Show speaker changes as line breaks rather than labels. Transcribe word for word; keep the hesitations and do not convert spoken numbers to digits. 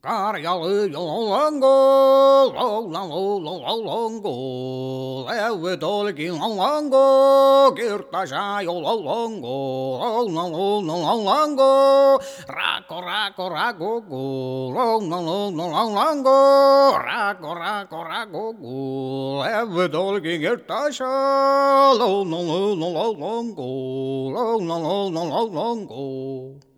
Karjalı yolongo, lolongo, lolongo, levetolki lolongo, kirtaşa yolongo, lolongo, lolongo, rako, rako, rako, lolongo, lolongo, rako, rako, rako, levetolki kirtaşa, lolongo, lolongo, lolongo, lolongo.